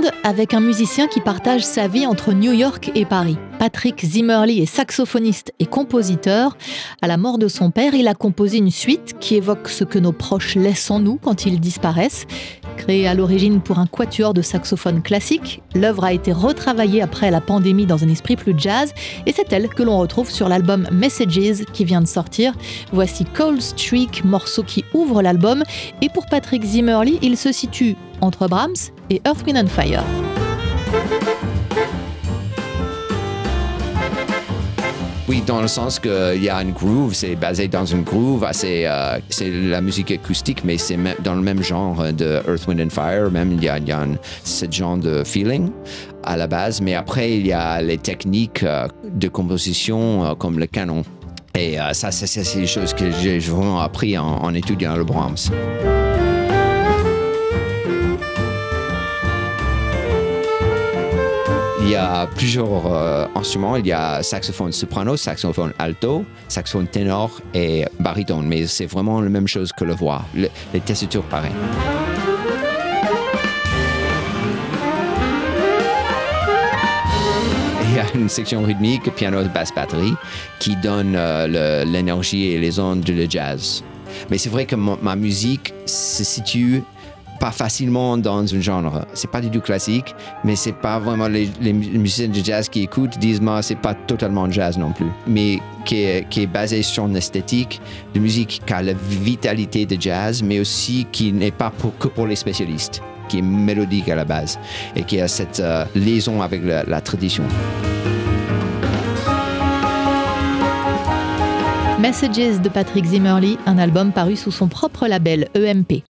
monde avec un musicien qui partage sa vie entre New York et Paris. Patrick Zimmerly est saxophoniste et compositeur. À la mort de son père, il a composé une suite qui évoque ce que nos proches laissent en nous quand ils disparaissent. Créée à l'origine pour un quatuor de saxophone classique, l'œuvre a été retravaillée après la pandémie dans un esprit plus jazz et c'est elle que l'on retrouve sur l'album Messages qui vient de sortir. Voici Cold Streak, morceau qui ouvre l'album, et pour Patrick Zimmerly, il se situe entre Brahms et Earth, Wind & Fire. Oui, dans le sens qu'il y a une groove, c'est basé dans une groove, c'est la musique acoustique, mais c'est dans le même genre de Earth, Wind & Fire, même il y a ce genre de feeling à la base, mais après il y a les techniques de composition comme le canon. Et ça, c'est des choses que j'ai vraiment appris en étudiant le Brahms. Il y a plusieurs instruments. Il y a saxophone soprano, saxophone alto, saxophone ténor et baryton. Mais c'est vraiment la même chose que la voix. Les tessitures pareilles. Il y a une section rythmique, piano, basse, batterie, qui donne l'énergie et les ondes de jazz. Mais c'est vrai que ma musique se situe pas facilement dans un genre. C'est pas du tout classique, mais c'est pas vraiment les musiciens de jazz qui écoutent disent moi c'est pas totalement jazz non plus, mais qui est basé sur une esthétique de musique qui a la vitalité de jazz, mais aussi qui n'est pas que pour les spécialistes, qui est mélodique à la base et qui a cette liaison avec la tradition. Messages de Patrick Zimmerly, un album paru sous son propre label EMP.